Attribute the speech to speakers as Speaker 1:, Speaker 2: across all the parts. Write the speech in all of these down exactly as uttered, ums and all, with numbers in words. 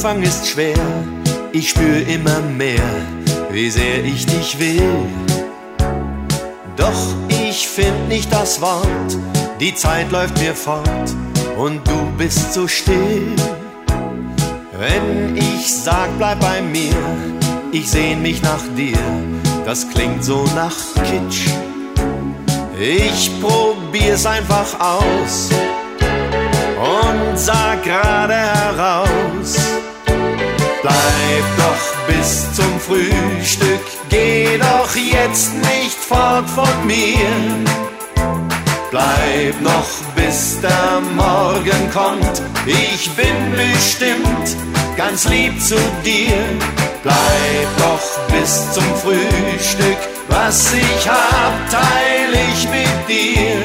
Speaker 1: Anfang ist schwer, ich spür immer mehr, wie sehr ich dich will. Doch ich find nicht das Wort, die Zeit läuft mir fort und du bist so still. Wenn ich sag, bleib bei mir, ich sehn mich nach dir, das klingt so nach Kitsch. Ich probier's einfach aus und sag gerade heraus: Bleib doch bis zum Frühstück, geh doch jetzt nicht fort von mir. Bleib noch bis der Morgen kommt, ich bin bestimmt ganz lieb zu dir. Bleib doch bis zum Frühstück, was ich hab, teil ich mit dir.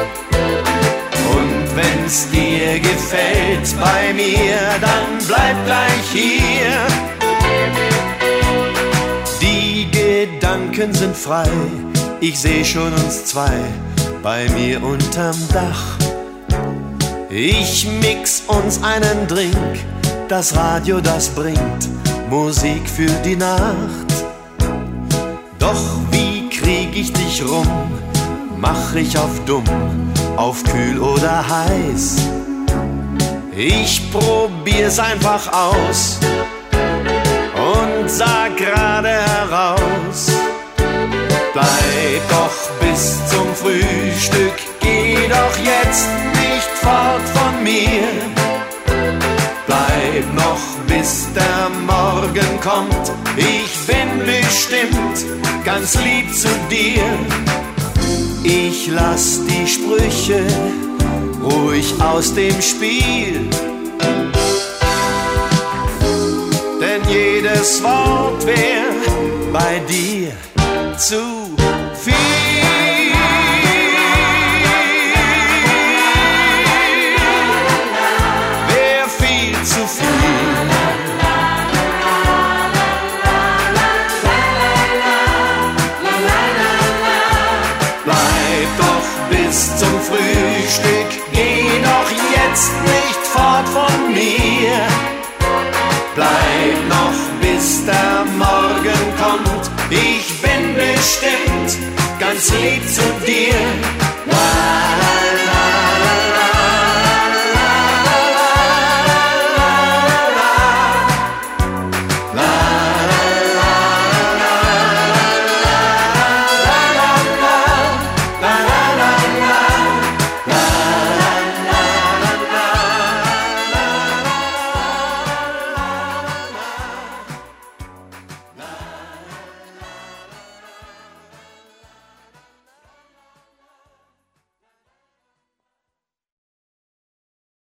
Speaker 1: Und wenn's dir gefällt bei mir, dann bleib gleich hier. Die Gedanken sind frei, ich seh schon uns zwei bei mir unterm Dach. Ich mix uns einen Drink, das Radio, das bringt Musik für die Nacht. Doch wie krieg ich dich rum? Mach ich auf dumm, auf kühl oder heiß? Ich probier's einfach aus und sag gerade heraus: Bleib doch bis zum Frühstück, geh doch jetzt nicht fort von mir. Bleib noch bis der Morgen kommt, ich bin bestimmt ganz lieb zu dir. Ich lass die Sprüche ruhig aus dem Spiel, denn jedes Wort wär bei dir zu viel. Wär viel zu viel. Bleib doch bis zum Frühstück, geh doch jetzt nicht fort von mir. Bleib noch bis der Morgen kommt, ich bin bestimmt ganz lieb zu dir.